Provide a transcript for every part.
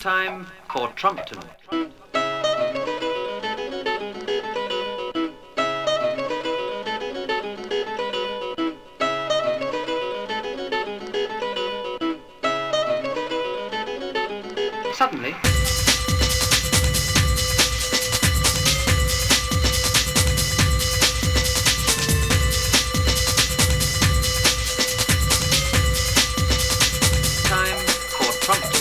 Time for Trumpton. Suddenly, time for Trumpton.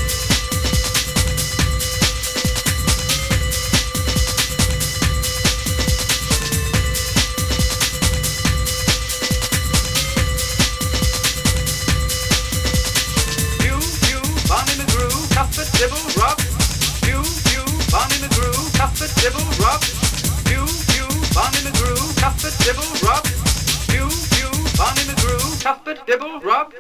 Barney McGrew, Cuthbert Dibble, Rob. You, Barney McGrew, Cuthbert Dibble, Rob. You, Barney McGrew, Cuthbert Dibble, Rob. You, Barney McGrew, Cuthbert Dibble, Rob.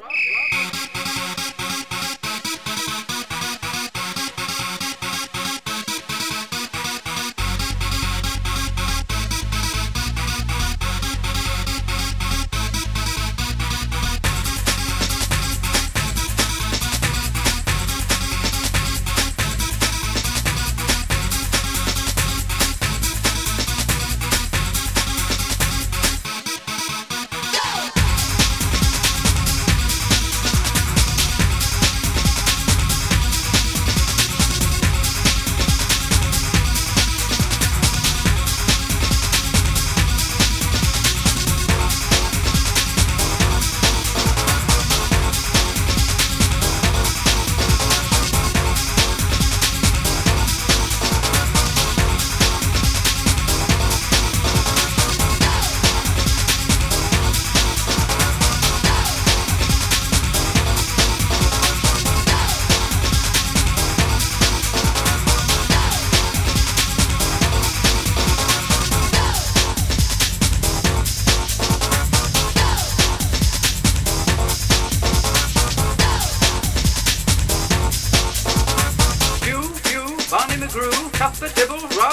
Barney McGrew, Cuthbert Dibble, Rob.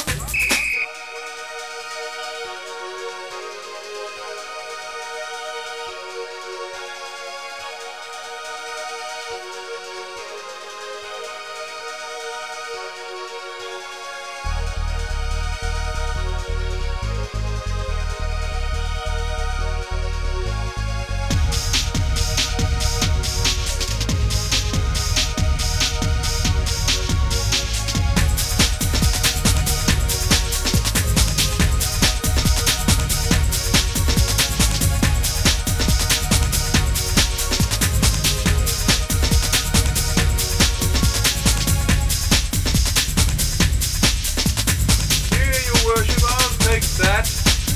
That.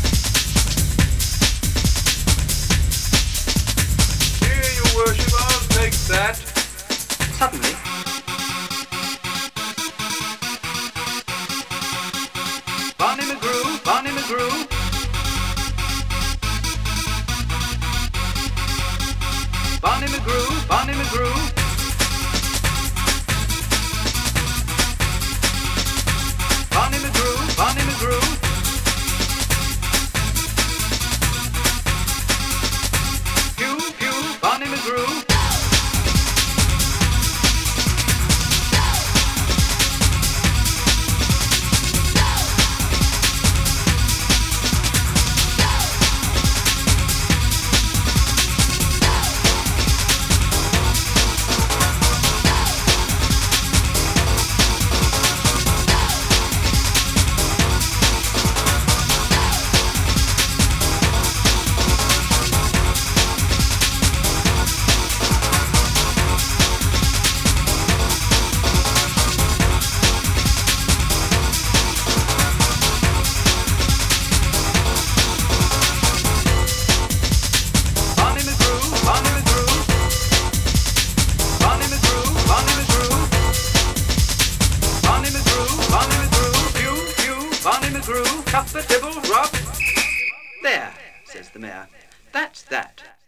Here, your worship, I'll take that. Suddenly, Barney McGrew, Barney McGrew. Barney McGrew, Barney McGrew. Barney McGrew, Barney McGrew. Barney McGrew. Cuthbert Dibble, Rob. There, says the mayor. That's that.